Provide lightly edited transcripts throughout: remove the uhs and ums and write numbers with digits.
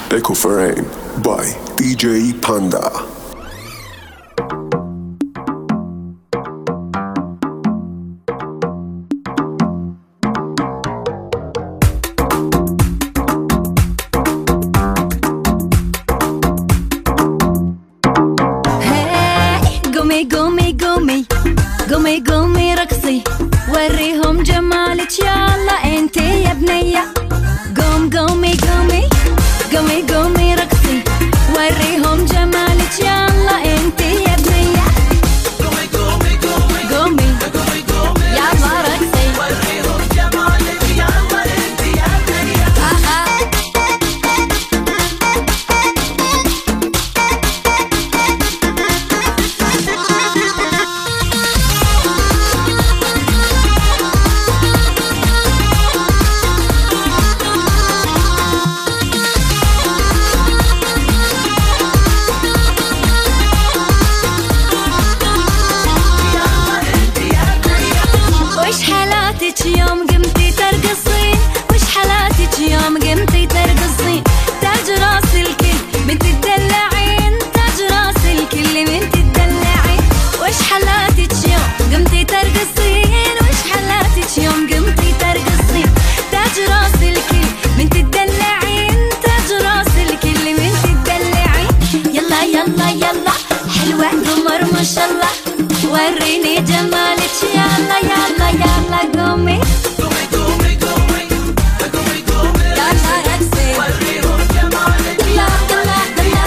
Echo Frame by DJ Panda. قومي قومي رقصي وريهم جمالك يلا انتي يا بنية قومي قومي قومي قومي رقصي وريهم جمالك يلا انتي يا بنية قومي قومي قومي قومي قومي قومي يلا رقصي وريهم جمالك يلا انتي يا بنية يوم قمتي ترقصين وش حالاتك يوم قمتي ترقصين تاج راس الكل من تدلعين تاج راس الكل من تدلعين وش حالاتك يوم قمتي ترقصين وش حالاتك يوم قمتي ترقصين تاج راس الكل من تدلعين تاج راس الكل من تدلعين يلا يلا يلا حلوة قمر ما شاء الله وريني جمالك يلا يلا يلا قومي قومي قومي قومي قومي قومي يلا رقصي وريهم جمالك يلا يلا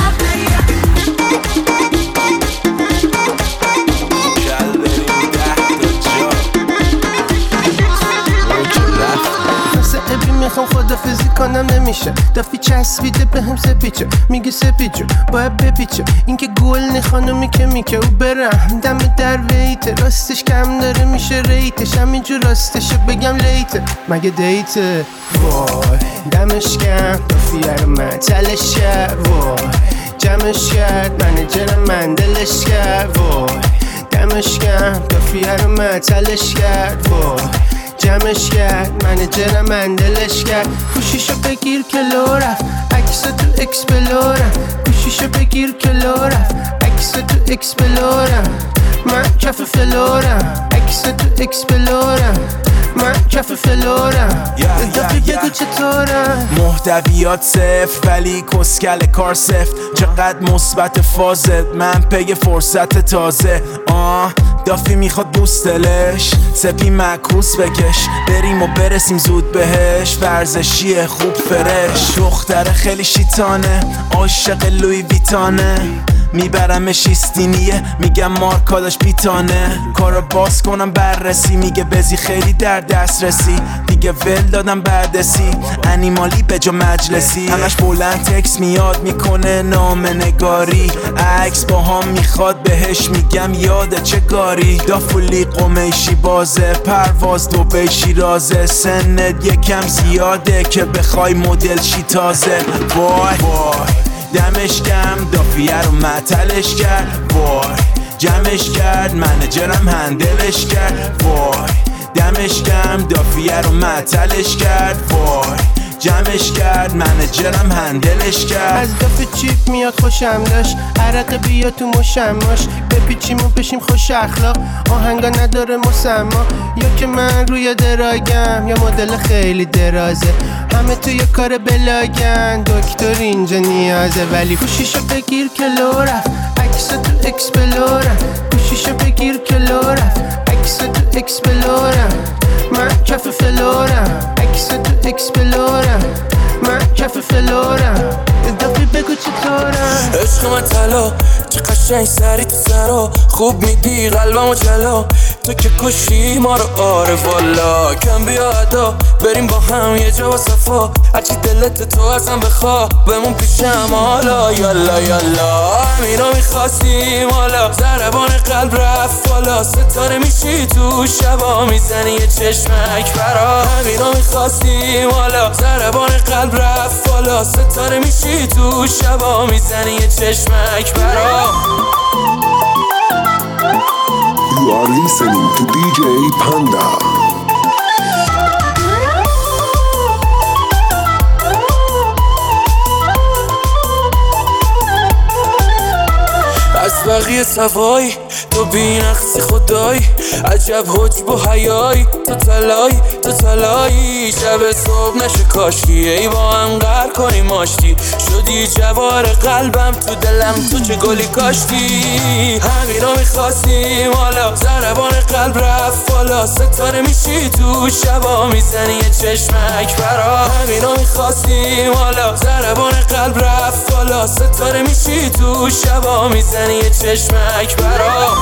میخوام خدافزی کنم نمیشه دافی چسبیده به هم سپیچه میگه سپیچه باید بپیچه این که گل خانومی که میکه او برم دم در ویته راستش کم داره میشه ریتش همینجور راستشه بگم لیته مگه دیته وای دمش کم دافیه رو من تلش کرد وای جمعش کرد منیجر من دلش کرد وای دمش کم دافیه رو من تلش کرد وای جمعش کرد منیجر من دلش کرد گوشیشو بگیر که لو رفت عکس تو اکسپلورم گوشیشو بگیر که لو رفت عکس تو اکسپلورم من کف فلورم عکس تو اکسپلورم من کف فلورم دافی بگو چطورم محتویات صفر ولی کسکل کار سفت چقدر مثبت فازت من پی فرصت تازه دافی میخواد بوستلش سپی مکوس بکش بریم و برسیم زود بهش ورزشیه خوب فرش دختر خیلی شیطانه عاشق لوی ویتانه میبرمش ایستینیه میگم مارکاداش بیتانه کارو باز کنم بررسی میگه بزی خیلی در دسترسی دیگه ول دادم بردسی انیمالی به جا مجلسی همش بلند تکس میاد میکنه نام نگاری عکس با هم میخواد بهش میگم یاده چه گاری دافولی قمیشی بازه پرواز دوبی شیرازه سنت یکم زیاده که بخوای مدل شی تازه وای دمش کم دافیه رو معطلش کرد وای جمعش کرد منیجرم هندلش کرد وای دمش کم دافیه رو معطلش کرد وای جمعش کرد منیجرم هندلش کرد از دافه چیپ میاد خوشم داشت عرق بیا تو مشماش بپیچیم و بشیم خوش اخلاق آهنگا نداره مسما یا که من روی دراگم یا مدل خیلی درازه همه توی کار بلاگن دکتر اینجا نیازه ولی گوشیشو بگیر که لو رفت عکس تو اکسپلورم گوشیشو بگیر که لو رفت عکس تو اکسپلورم من کف فلورم عکس تو اکسپلورم من کف فلورم دافی بگو چطورم عشق من طلا چه قشنگ سری تو سرا خوب میدی قلبمو جلا تو که کشی ما رو آره والا کم بیا ادا بریم با هم یه جا با صفا هرچی دلت تو ازم بخوا بمون پیشم حالا یالا یالا همینا میخواستیم حالا ضربان قلب رفت بالا ستاره میشی تو شبا میزنی یه چشمک برا همینا میخواستیم حالا ضربان قلب رفت بالا ستاره میشی تو شبا میزنی یه چشمک برا You are listening to DJ Panda. عشقی سوایی تو بی‌نقصی خدایی عجب حجب و حیایی تو تلایی شب صبح نشه کاشکی ای با هم قهر کنیم آشتی شدی جوار قلبم تو دلم تو چه گلی کاشتی همینو میخواستیم حالا ضربان قلب رفت بالا ستاره میشی تو شبا میزنی یه چشمک برا همینو میخواستیم حالا ضربان قلب رفت بالا ستاره میشی تو شبا میزنی یه چشمک برا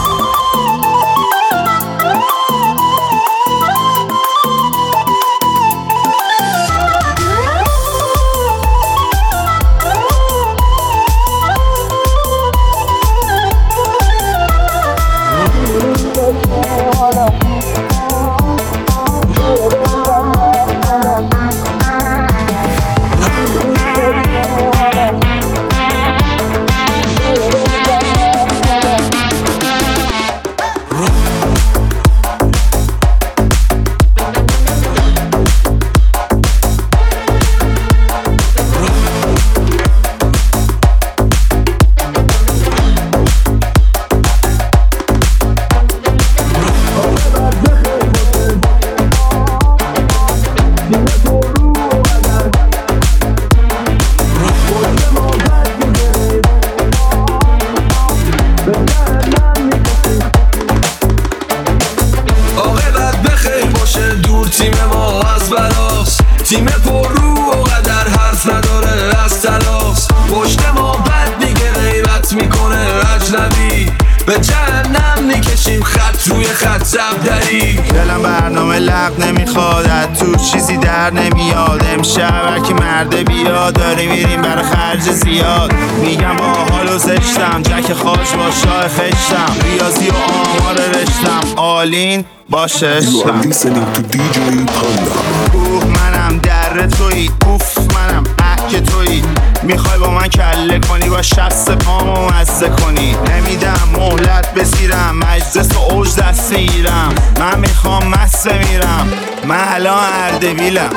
تیم ما از بلاس تیم پر رو و قدر حرف نداره از تلاس پشت ما بد میگه غیبت میکنه اجنبی به جهنم میکشیم خط روی خط زبدری دلم برنامه لق نمیخواد تو چیزی در نمیاد امشب هرکی مرده بیاد داره میریم برای خرج زیاد میگم با حال و زشتم جک خاش با شاه خشتم ریاضی و آمار رشتم آلین باشه You are listening to DJ Panda. اوه منم در تویی اوف منم احک تویی میخوای با من کله کنی با شخص پامو مزه کنی نمیدم مهلت بسیرم مجلس و اوج دست میگیرم من میخوام مست میرم من الان اردبیلم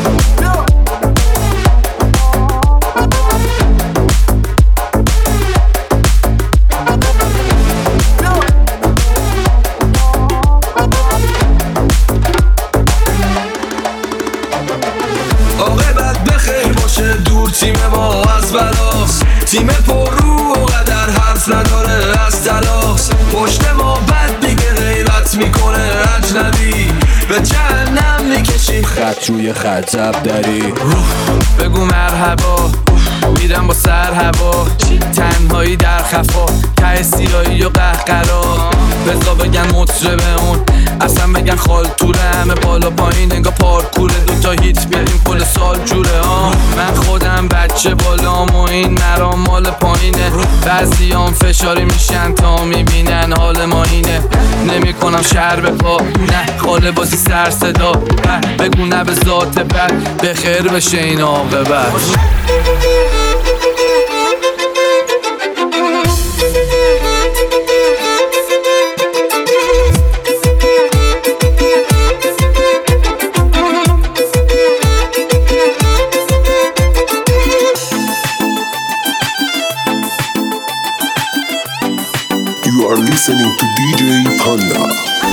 تیم ما از بلاس تیم پر رو و قدر حرف نداره از تلاس پشت ما بد میگه غیبت میکنه اجنبی به جهنم میکشیم خط روی خط زبدری بگو مرحبا میرم با سر هوا تنهایی در خفا ته سیایی و قهقرا بزا بگن مطربه اون اصلا بگن خال توره همه بالا پایین انگا پارکوره دوتا هیت بیاریم کل سال جوره من خودم بچه بالام و این مرام مال پایینه بعضیام فشاری میشن تا میبینن حال ما اینه نمی کنم شر به پا نه خاله بازی سر صدا بگو نه به ذات بد به خیر بشه این عاقبت You are listening to DJ Panda.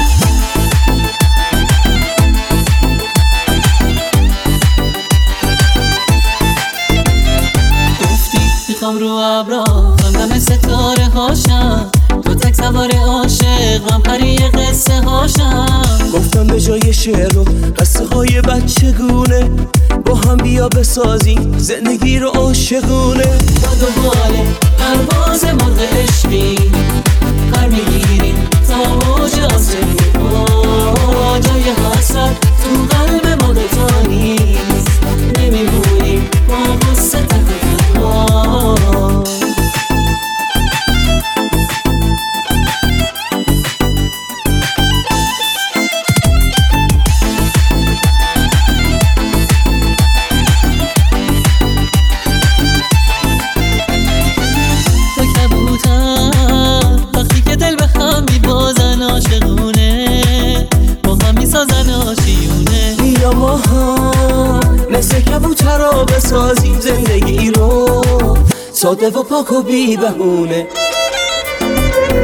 گفتی میخوام رو ابرا خواندم ستاره هاشم تو تک سوار عاشق من پری قصه هاشم گفتم به جای شعر و قصه های بچگونه با هم بیا بسازیم زندگی رو عاشقونه با دوباره پرواز مرغ عشقی پر میگیریم تا موج آسمون جای حسرت تو قلب ما دوتا نیست نمیمونیم با قصه تنها مثل کبوترا بسازیم زندگی رو ساده و پاک و بی بهونه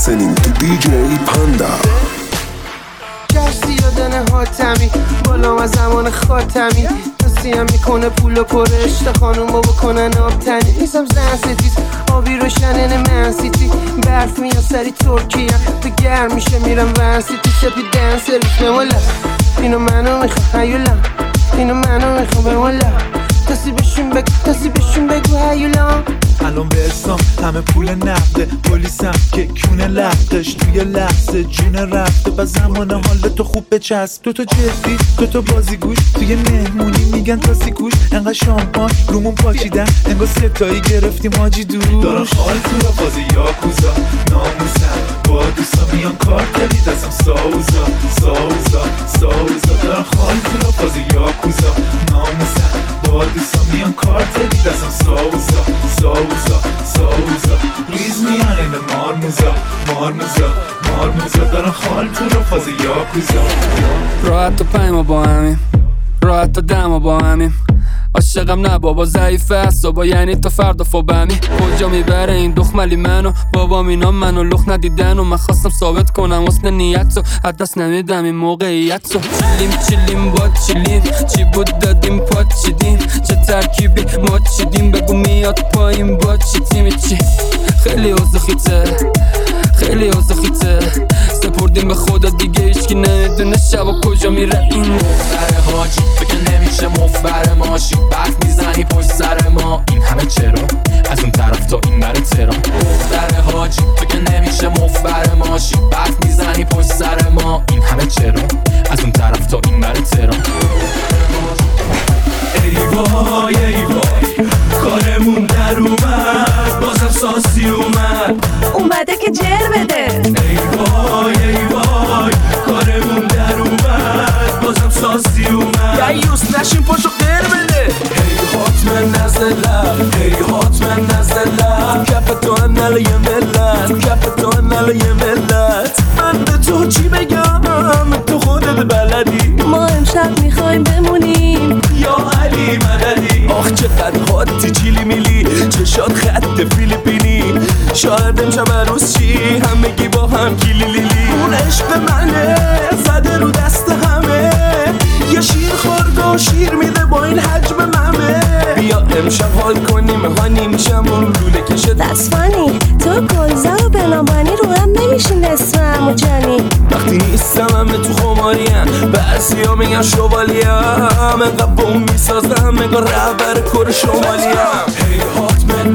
listening to DJ Panda. کشتی یادن حاتمی بالا از زمان خاتمی توصیم میکنه پول و پرشت خانومو بکنن آبتنی نیستم زن ستیز آبی روشنن منسیتی برف میان سری ترکیه تو گرم میشه میرم ورسیتی سپی دن سرویس بمالا اینو منو میخوام هیولا اینو منو میخوام بمالا تاسی بشون بگو هیولا الان برسام همه پول نقده پلیسم که کونه لختش توی لحظه جون رفته و زمان حال تو خوب بچسب تو جدی تو بازیگوش توی مهمونی میگن تاسی کوش انقدر شامپان رومون پاچیدن انگار ستایی گرفتیم حاجی دوش دارم خال تو را بازی یاکوزا ناموسم با دوستا میان کارتلی دستم ساوزا دارم خال تو را بازی یاکوزا ناموسم با دوستا میان کارتلی دستم ساوزا ریز میان این مارموزا دارم خال تو را فاز یاکوزا راحت تا 5 ما با همیم راحت تا 10 ما با همیم عاشقم نه بابا ضعیفه اعصابا یعنی تا فردا فوبمی کجا میبره این دخملی منو بابام اینا منو لخ ندیدن و من خواستم ثابت کنم حسن نیت رو از دست نمیدم این موقعیت رو چیلیم با چیلیم چی بود دادیم پات چیدیم چه ترکیبی ما چیدیم بگو میاد پایین با چی تیمی چی خیلی اوزخیته سپردیم به خدا دیگه هیچکی نمیدونه شب و کجا میره این مفتر حاجی بگه نمیشه مفبر ماشی برف میزنی پشت سر ما این همه چرا از اون طرف تا این بره ترا مفتر حاجی بگه نمیشه مفبر ماشی برف میزنی پشت سر ما این همه چرا از اون طرف تا این بره ترا ای وای کارمون در اومد بازم ساسی اومده که جر بده ای وای کارمون در اومد بازم ساسی اومد دیوس نشین پاشو غیر بده ای حتما نزدلم کف تو انال یه ملت من به تو چی بگم تو خودت بلدی ما امشب میخوایم بمونیم یا علی مددی آخ چقدر حاتی چیلی میلی چشات خط فیلیپینی شاید امشب عروس چی همگی با هم کیلی لیلی اون عشق منه زده رو دست همه یه شیر خورده و شیر میده با این حجم ممه بیا امشب حال کنیم هانیم شمون لوله کشه That's funny تو گلزار و بنابانی رو هم نمیشین اسمم و جانی وقتی نیستم همه تو خماریم بعضی ها میگن شوالیم انقدر بوم میسازم انگار رهبر کور شمالیم هی حتما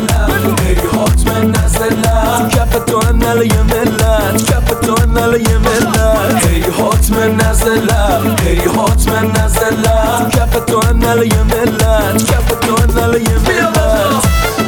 نزدلم کف تو انال یه ملت هی حتما نزدلم کف تو انال یه ملت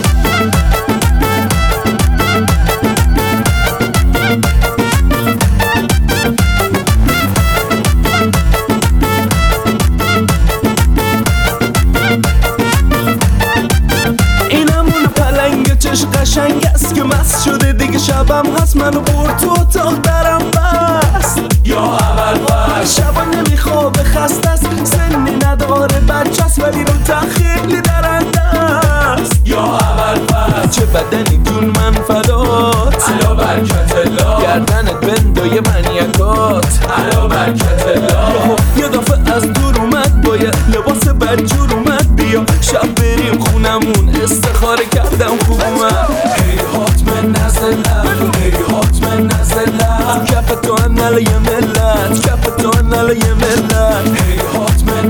قشنگ است که مست شده دیگه شبم هست منو برد تو اتاق درم بست یا اول بست شبا نمیخوابه خسته است سنی نداره بچه است ولی رو خیلی درنده است یا اول بست چه بدنی دون من فدات علا برکت الله گردنت بندای منیکات علا برکت الله یه دفعه از دور اومد با یه لباس بدجور اومد بیا شب بریم خونمون استخاره کردم خوب اومد هی حتما نزدلم کف تو انال یه ملت هی حتما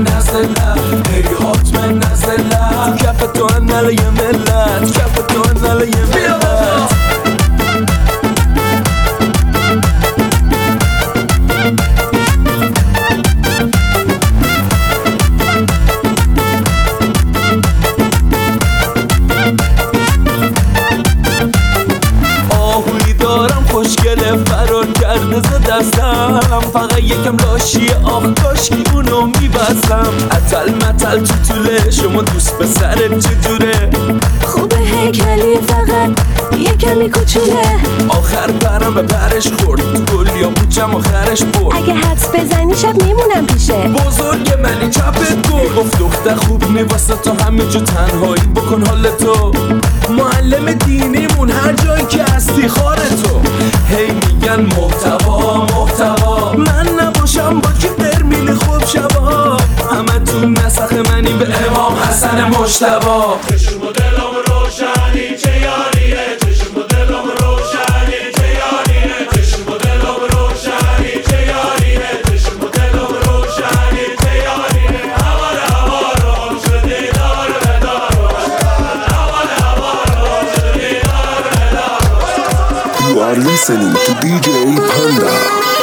نزدلم کف تو انال یه ملت خوشگله فرار کرده ز دستم فقط یکم لاشی آخ کاشکی اونو میبستم اتل متل تو طوله شما دوست پسرت چجوره خوبه هیکلی فقط یکمی کوچوله آخر پرم به پرش خورد تو گلیا بوچم آخرش برد اگه حدس بزنی شب میمونم پیشه بزرگ منی چپت گفت دختر خوب میواسه تا همه جو تنهایی بکن حال تو معلم دینیمون هر جایی که هستی خاره تو مجتبا. چشم و دلم روشنی چه یاریه، چشم و دلم روشنی چه یاریه، چشم و دلم روشنی چه یاریه، چشم و دلم روشنی چه یاریه. هواره هوارم شدی دار به دار، هواره هوارم شدی دار به دار. You are listening to DJ Panda.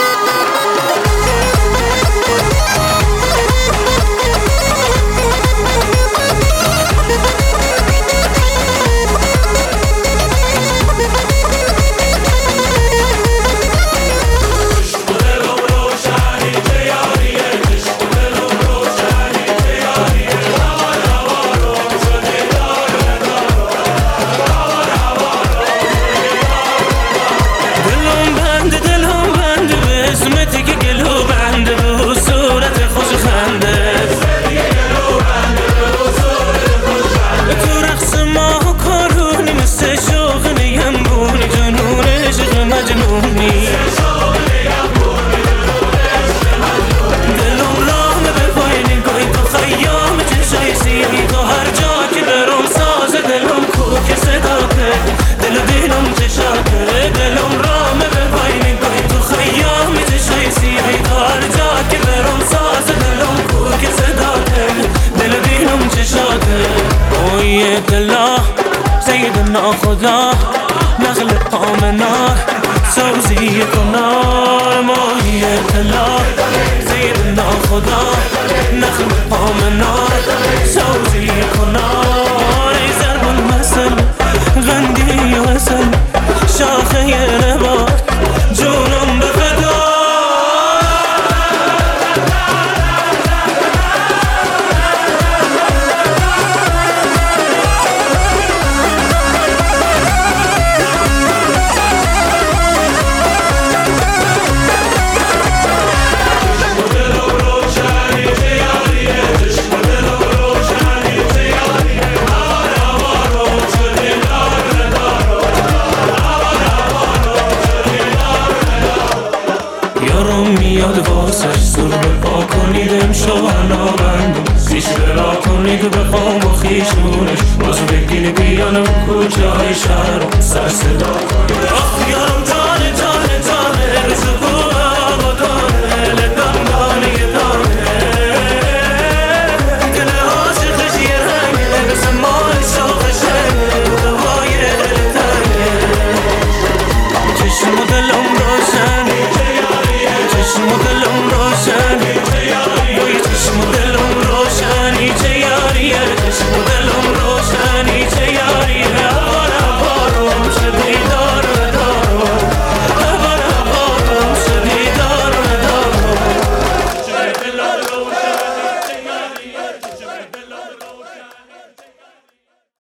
سيدنا خدا نخلق آمنا سوزي كنار ماهية الله سيدنا خدا نخلق آمنا سوزي كنار زرب المثل غندي وسل شاخي نبات جونم بفدا. میاد واسش زور بپا کنید امشاهنا بندم زیش برا کنید بخوام با خیشونش باز بگین بیانم کجای شهرم سر صدا کنید. آخ یارم